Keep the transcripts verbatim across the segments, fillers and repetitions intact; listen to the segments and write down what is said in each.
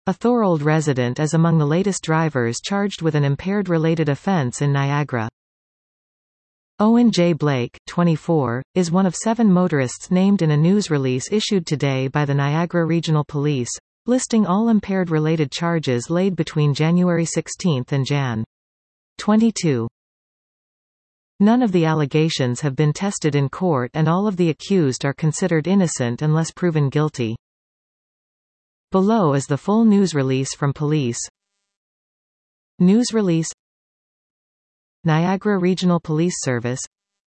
A Thorold resident is among the latest drivers charged with an impaired-related offence in Niagara. Owen J. Blake, twenty-four, is one of seven motorists named in a news release issued today by the Niagara Regional Police, listing all impaired-related charges laid between January sixteenth and January twenty-second. None of the allegations have been tested in court and all of the accused are considered innocent unless proven guilty. Below is the full news release from police. News release. Niagara Regional Police Service.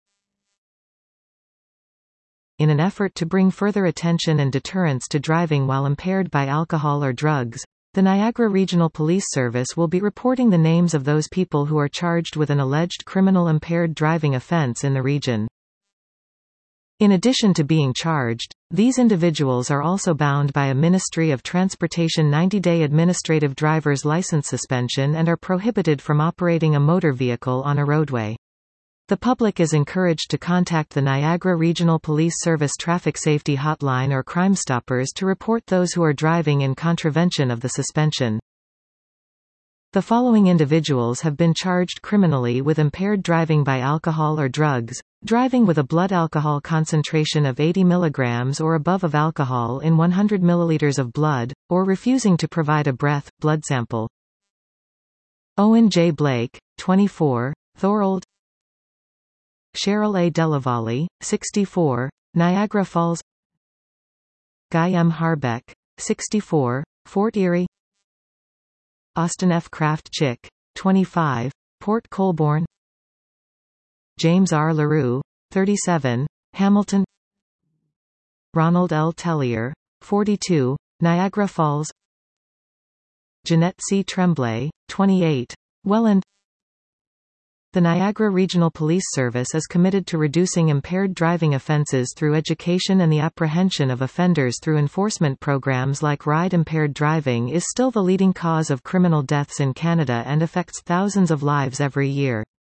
In an effort to bring further attention and deterrence to driving while impaired by alcohol or drugs, the Niagara Regional Police Service will be reporting the names of those people who are charged with an alleged criminal impaired driving offence in the region. In addition to being charged, these individuals are also bound by a Ministry of Transportation ninety-day administrative driver's license suspension and are prohibited from operating a motor vehicle on a roadway. The public is encouraged to contact the Niagara Regional Police Service Traffic Safety Hotline or Crime Stoppers to report those who are driving in contravention of the suspension. The following individuals have been charged criminally with impaired driving by alcohol or drugs: driving with a blood alcohol concentration of eighty milligrams or above of alcohol in one hundred milliliters of blood, or refusing to provide a breath, blood sample. Owen J. Blake, twenty-four, Thorold. Cheryl A. Delavalli, sixty-four, Niagara Falls. Guy M. Harbeck, sixty-four, Fort Erie. Austin F. Kraft Chick, twenty-five, Port Colborne. James R. LaRue, thirty-seven, Hamilton. Ronald L. Tellier, forty-two, Niagara Falls. Jeanette C. Tremblay, twenty-eight, Welland. The Niagara Regional Police Service is committed to reducing impaired driving offences through education and the apprehension of offenders through enforcement programs like Ride. Impaired driving is still the leading cause of criminal deaths in Canada and affects thousands of lives every year.